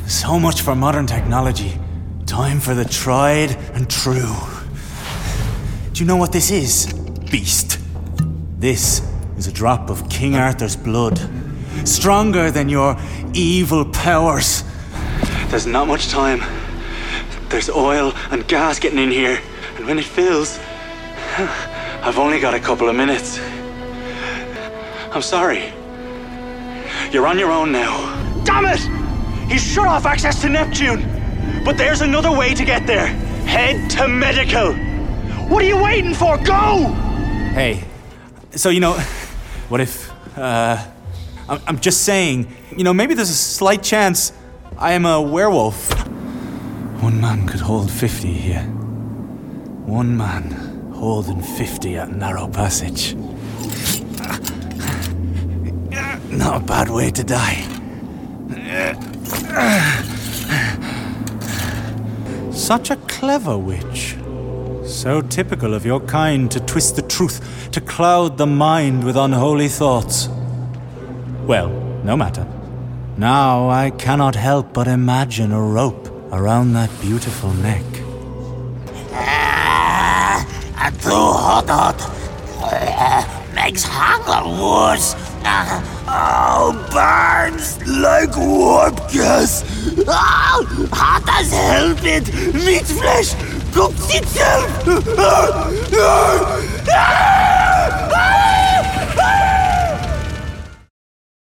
So much for modern technology. Time for the tried and true. Do you know what this is, beast? This is a drop of King Arthur's blood. Stronger than your evil powers. There's not much time. There's oil and gas getting in here. And when it fills, I've only got a couple of minutes. I'm sorry. You're on your own now. Damn it! He's shut off access to Neptune. But there's another way to get there. Head to medical. What are you waiting for? Go! Hey, so what if, I'm just saying, maybe there's a slight chance I am a werewolf. One man could hold 50 here. One man holding 50 at Narrow Passage. Not a bad way to die. Such a clever witch. So typical of your kind to twist the truth, to cloud the mind with unholy thoughts. Well, no matter. Now I cannot help but imagine a rope around that beautiful neck. Too hot. Makes hunger worse. Burns like warp gas. Hot as hell bit. Meat flesh cooks itself.